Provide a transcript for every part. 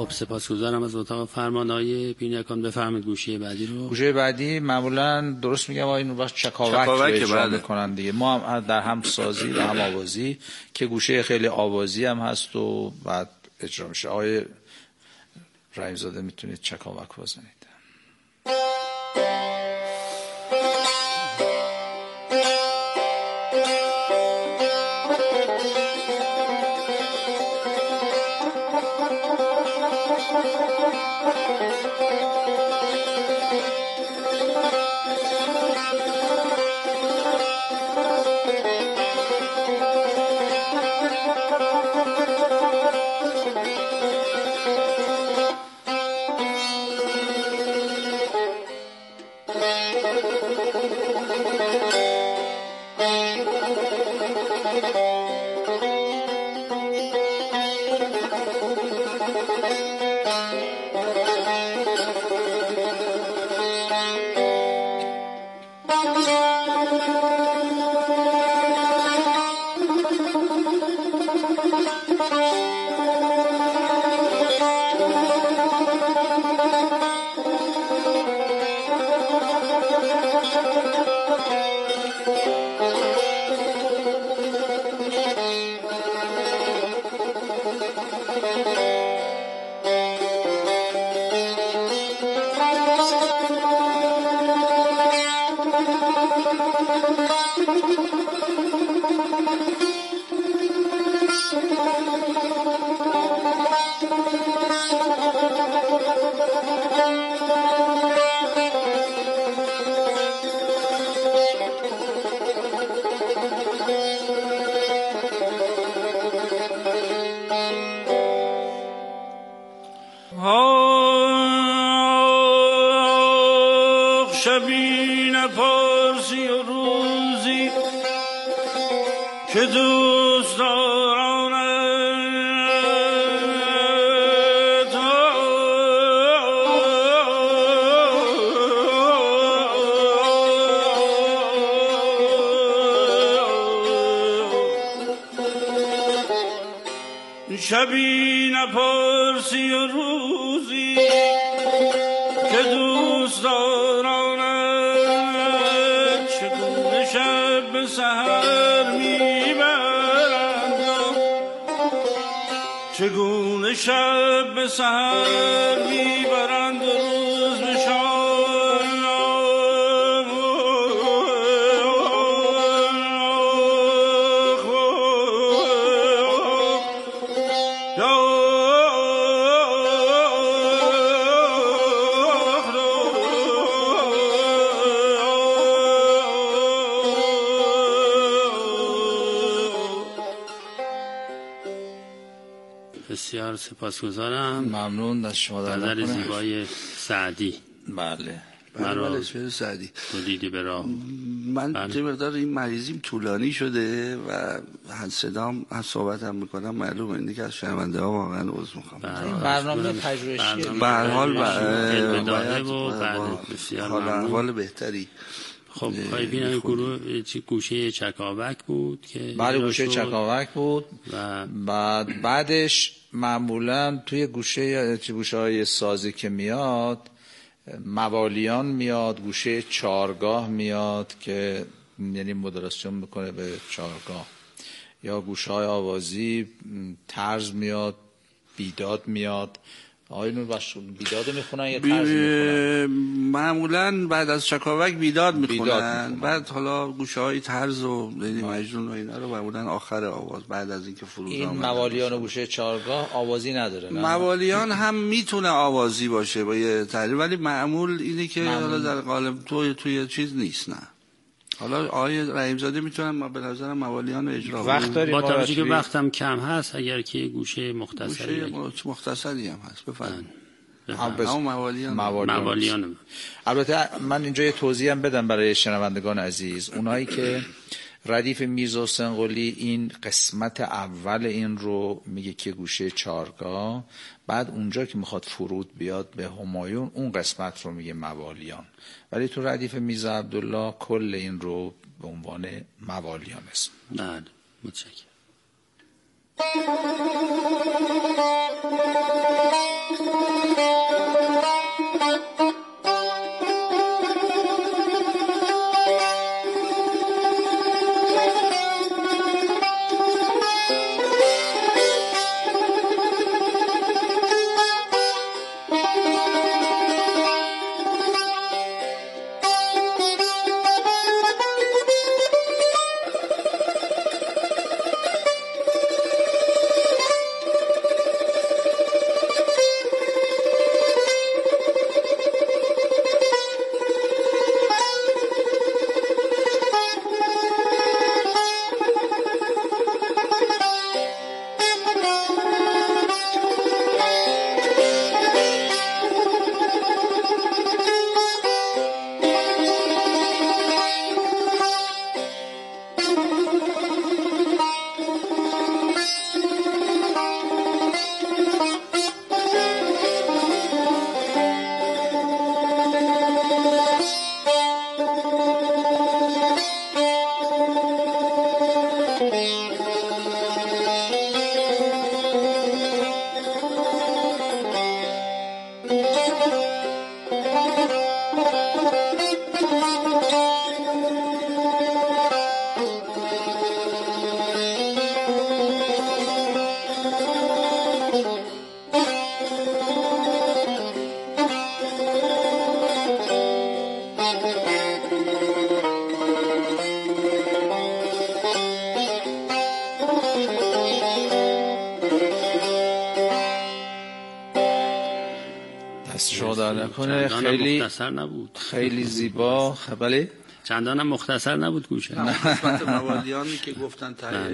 خب سپاسگزارم از اتاق فرمان. آقای پینیاکان بفرمایید گوشه بعدی رو. گوشه بعدی معمولا درست میگم آقای نوربخش چکاوک رو اجرا میکنن دیگه. ما هم در هم سازی و هم آوازی که گوشه خیلی آوازی هم هست و بعد اجرا میشه. آقای رحیم‌زاده میتونید چکاوک بزنید. شبی نپرسی و روزی که دوست دارانت شبی نپرسی و روزی که دوست دارانت چگونه شب به سحر میبرند چگونه شب به سحر میبرند روز به شام بسیار سپاسگزارم. ممنون از شما. در نظر زیبای سعدی. بله بله سعدی تو دیدی به راه. من چه مقدار این مریضیم طولانی شده و صدام صحبتم میکنم معلومه اینه که از شنونده ها واقعا عذر میخوام. برنامه پژوهشی به هر حال حال احوال بهتری. خب پایین گوشه چکاوک بود که بله گوشه چکاوک بود و بعدش معمولا توی گوشه های سازی که میاد موالیان میاد، گوشه چارگاه میاد که یعنی مدراسیون میکنه به چارگاه، یا گوشه های آوازی طرز میاد، بیداد میاد. آینون بیداد میخونن یا طرز میخونن؟ معمولا بعد از چکاوک بیداد میخونن، بعد حالا گوشه های طرز و مجنون و اینا رو معمولا آخر آواز بعد از اینکه فروز این موالیان و گوشه چارگاه آوازی نداره نه؟ موالیان هم میتونه آوازی باشه با یه تعریف، ولی معمول اینه که حالا در قالب توی چیز نیست. نه حالا آقای رحیم‌زاده میتونن ما به نظرم موالیان رو اجرا کنن با توجه که وقتم کم هست، اگر که گوشه مختصری هم هست بفرمایید. موالیان. البته من اینجا یه توضیح هم بدم برای شنوندگان عزیز، اونایی که ردیف میرزا حسین قلی این قسمت اول این رو میگه که گوشه چارگاه، بعد اونجا که میخواد فرود بیاد به همایون اون قسمت رو میگه موالیان، ولی تو ردیف میرزا عبدالله کل این رو به عنوان موالیان است. بله متشکرم. خیلی مختصر نبود، خیلی زیبا. بله چندان هم مختصر نبود گوشه. قسمت موالیانی که گفتن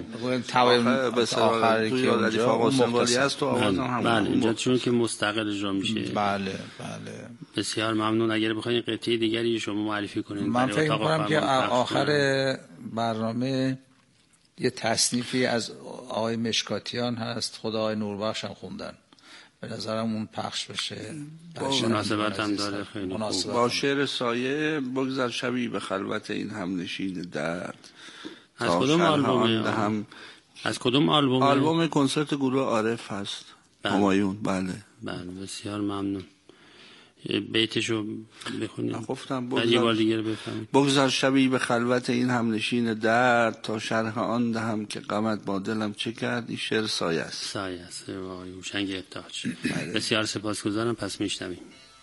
آخر توی که ردیف آقا سنوالی هست تو آواز هم بله اینجا چون که مستقل اجرا میشه. بله بله بسیار ممنون. اگر بخواید قطعه دیگری شما معرفی کنید. من فکر می‌کنم که آخر برنامه یه تصنیفی از آقای مشکاتیان هست، خدا آقای نوربخش هم خوندن، به نظرم اون پخش بشه. مناسبت هم داره خیلی خوب. با شعر سایه بگذر شبی به خلوت این همنشین درد. از کدوم آلبومه؟ از کدوم آلبومه؟ آلبوم کنسرت گروه عارف هست. همایون. بله بله بسیار ممنون. بیتشو بخونید. گفتم یه بار دیگه بفهمید. بگذر شبی به خلوت این همنشین درد تا شرح آن دهم که غمت با دلم چه کرد. این شعر سایه است. سایه است. وای هوشنگ ابتهاج. بسیار سپاسگزارم. پس میشنویم.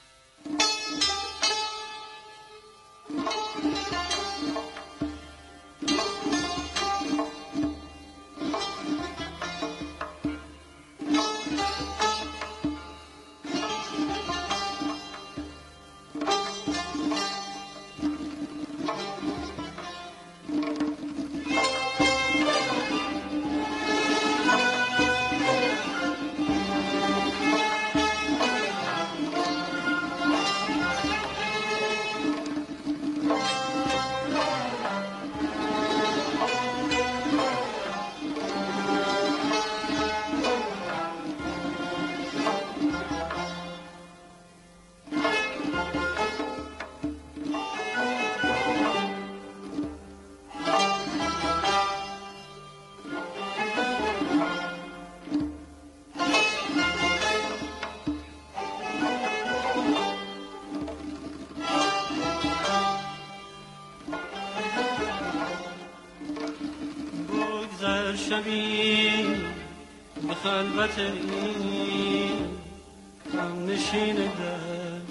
شبی به خلوت این همنشین درد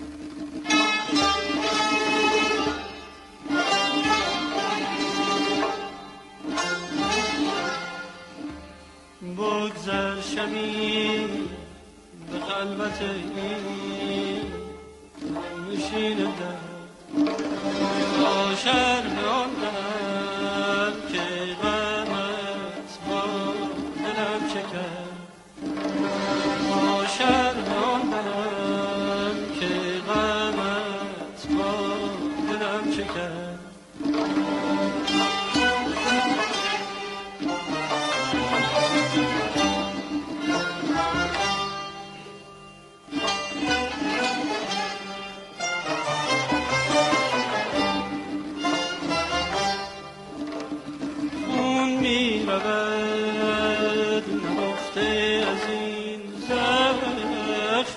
بگذر شبی به خلوت این همنشین درد با شرح آن درد که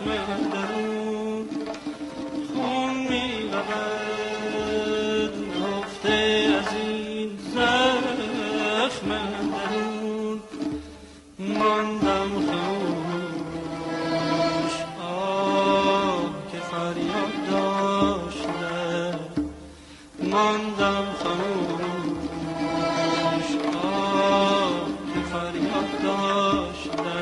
درون خون می‌رود گفته از این زخم درون ماندم خاموش که فریاد داشته ماندم خاموش که فریاد داشته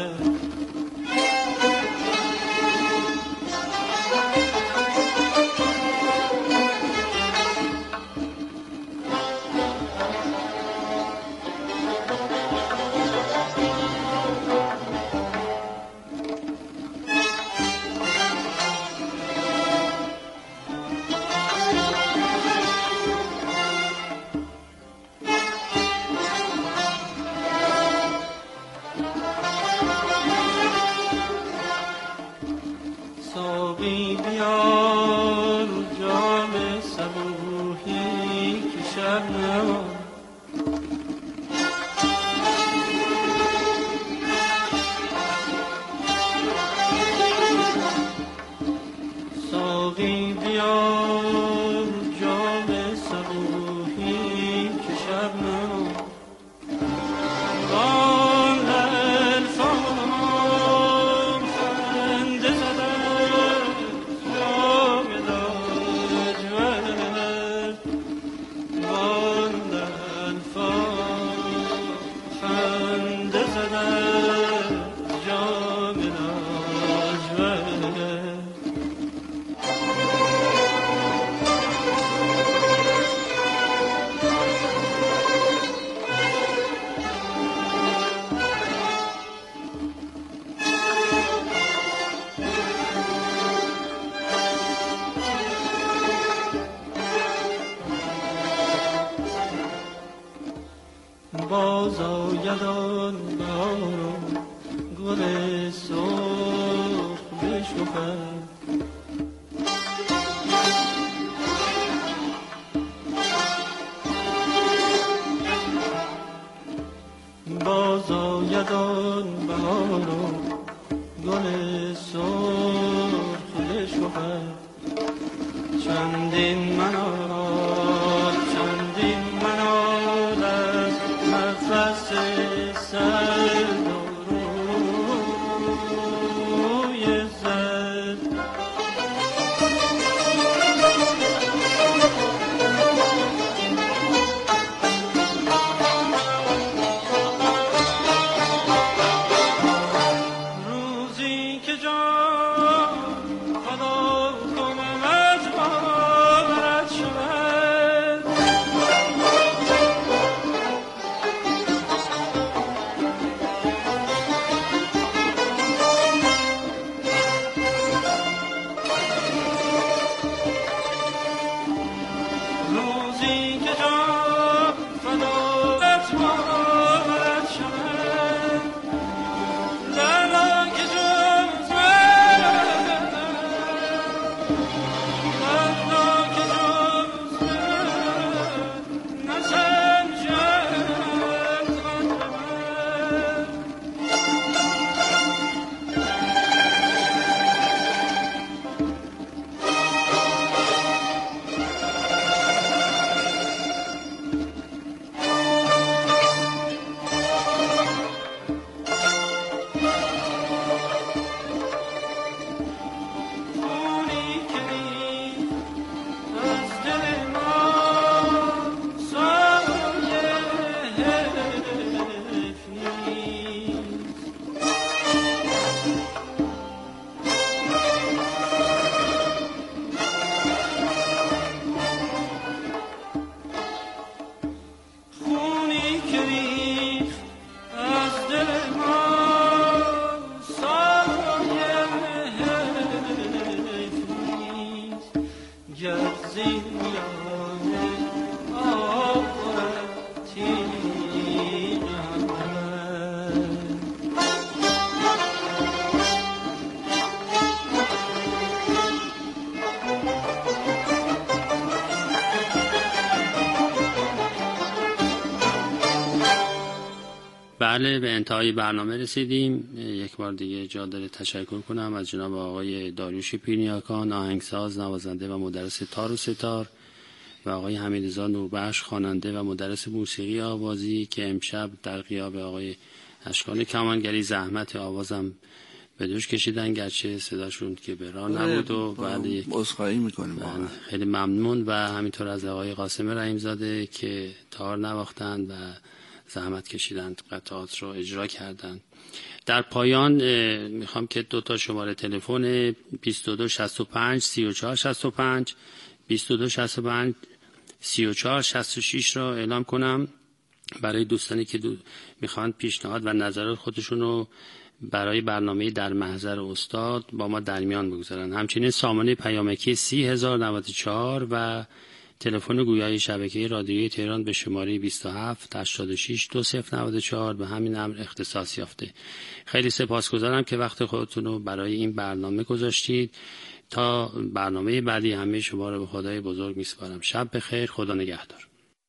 ساقی بیار جام صبوحی که شب نمان ساقی بیار جام صبوحی که شب نمان باز آید آن بهار و گل سرخ بشکفد باز آید آن بهار و گل سرخ بشکفد چندین منال از نفس سرد و روی زد روزی که جان فدا کنم از باورت شود بله، به انتهای برنامه رسیدیم. یک بار دیگه جا داره تشکر کنم از جناب آقای داریوش پیرنیاکان، آهنگساز، نوازنده و مدرس تار و ستار، و آقای حمیدرضا نوربخش، خواننده و مدرس موسیقی آوازی، که امشب در غیاب آقای اشکان کمانگری زحمت آوازم به دوش کشیدن، گرچه صداشون که به راه نبود و بعد یک عذرخواهی میکنیم. خیلی ممنون. و همینطور از آقای قاسم رحیمزاده که تار نواختند و زحمت کشیدند، قطعات رو اجرا کردند. در پایان میخوام که 2 شماره تلفن 2265 3465 2265 3466 را اعلام کنم برای دوستانی که میخوان پیشنهاد و نظرات خودشون رو برای برنامه در محضر استاد با ما در میان بگذارن. همچنین سامانه پیامکی 30094 و تلفن گویای شبکه رادیویی تهران به شماره 27 86 2094 به همین امر اختصاص یافته. خیلی سپاسگزارم که وقت خودتون رو برای این برنامه گذاشتید. تا برنامه بعدی همه شما رو به خدای بزرگ میسپارم. شب بخیر، خدا نگهدار.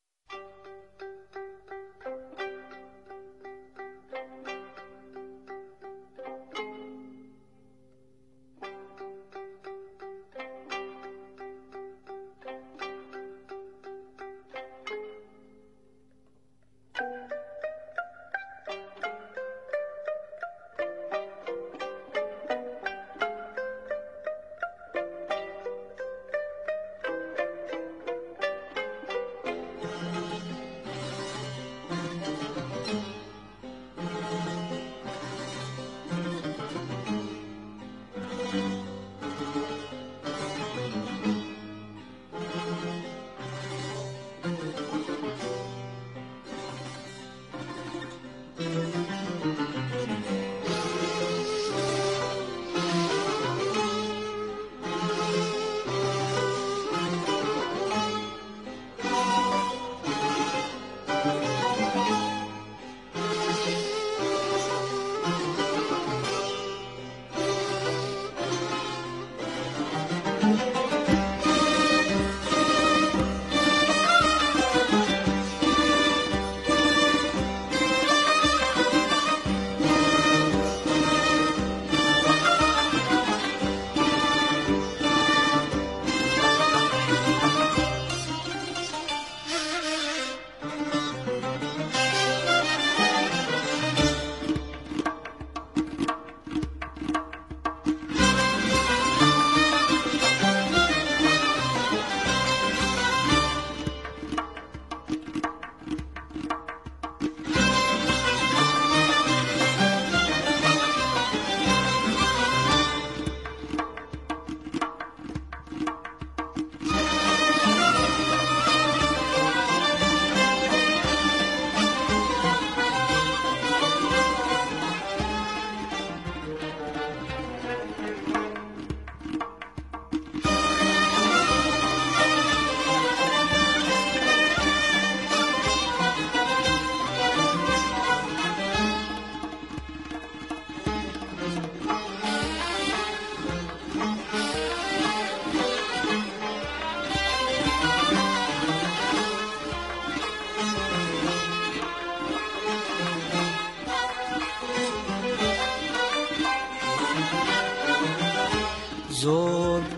زلف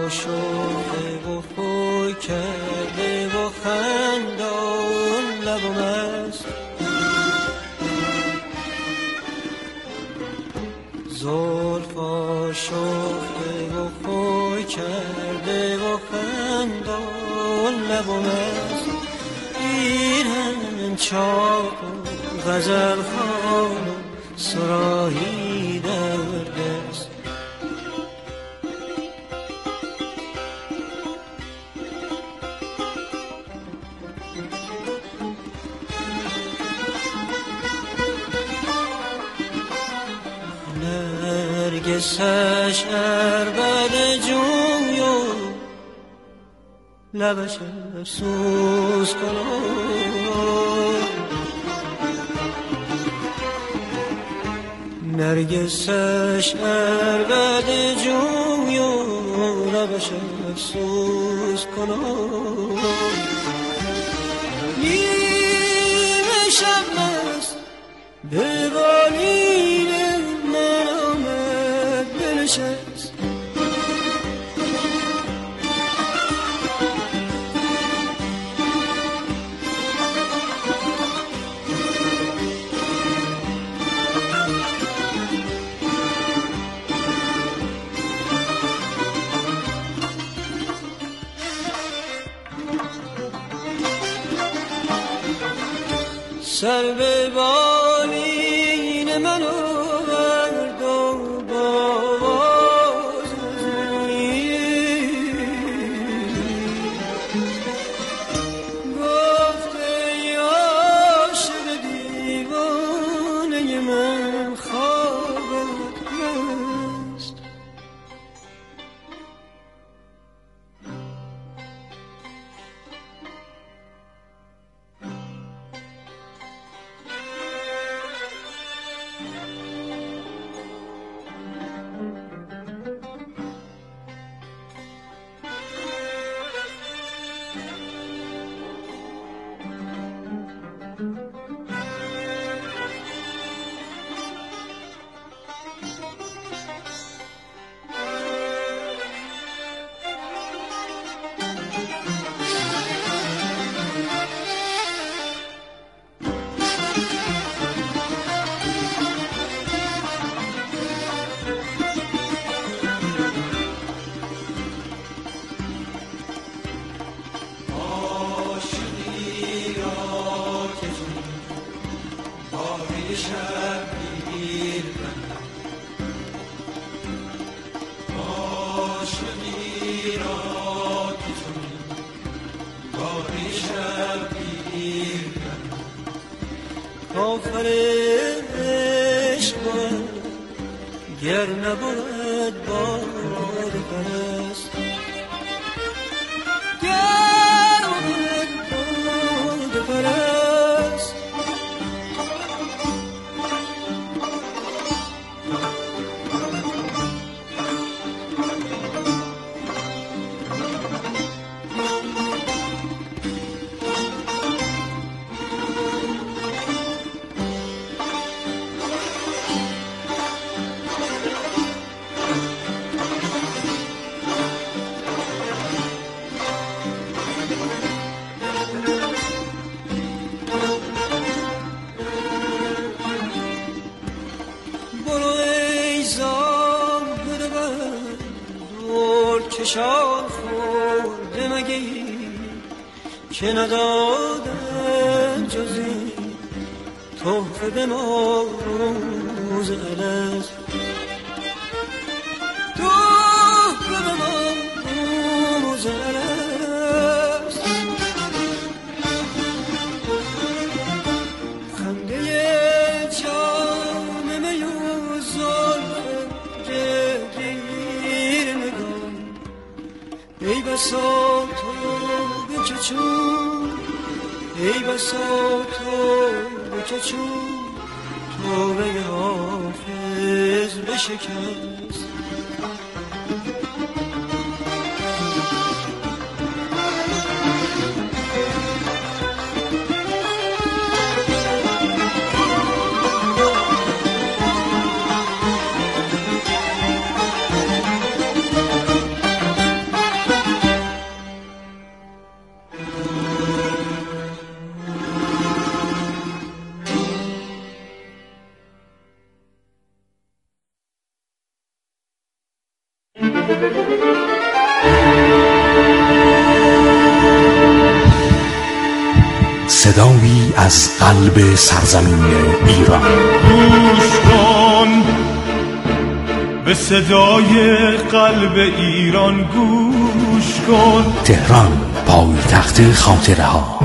آشفته و خوی کرده و خندان لبم است، زلف آشفته و خوی کرده و خندان لبم است. ایران چاق و غزل خوان و صراحی در دست، نرگسش عربد جوی و لبش افسوس کنم، نرگسش عربد جوی و لبش افسوس کنم. نیمه شب است به بالین من آمد بنشست. سر به بالین من آورد و باز گفت ای عاشق دیوانه من خوابت هست. آفر عشق گر نبود باد پرست، گر نبود باد پرست. چشان خورده مگی که ندادن جزی تحفه به ما روز الست، تحفه به ما روز الست. خنده جام می و زلف دیر نگاه، ای بسا تو بکچون، ای بسا تو بکچون، توبه حافظ بشکست. صدایی از قلب سرزمین ایران. گوش کن به صدای قلب ایران، گوش کن. تهران، پایتخت خاطره ها.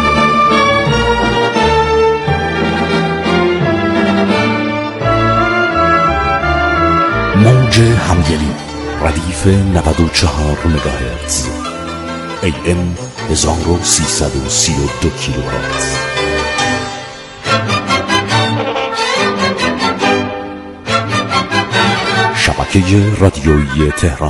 موج همدلی، ردیف 94 مگاهرتز، AM 1332 کیلوهرتز. شبکه رادیویی تهران.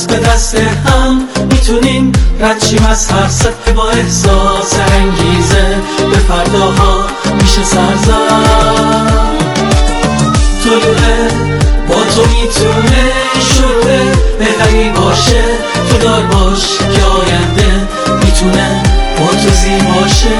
دست به دست هم میتونیم رد شیم از هر سطح، با احساس انگیزه به فرداها میشه سر زد. طلوعه با تو میتونه شروع بهتری باشه، تو دار باش که آینده میتونه با تو زیباشه.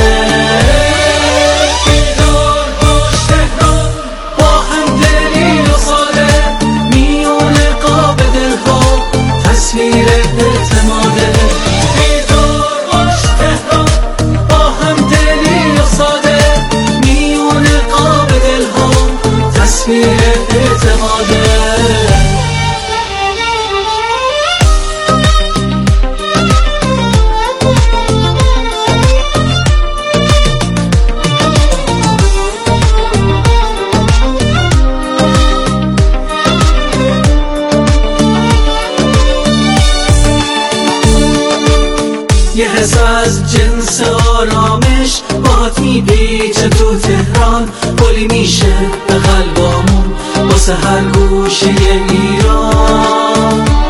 بیدار باش تهران، با همدلی و ساده میونه قاب دلها تصویر اعتماده. بیدار باش تهران، با همدلی و ساده میونه قاب دلها تصویر اعتماده. یه حس از جنس آرامش باهات میپیچه تو تهران، گلی میشه به قلبامون واسه هر گوشه ایران.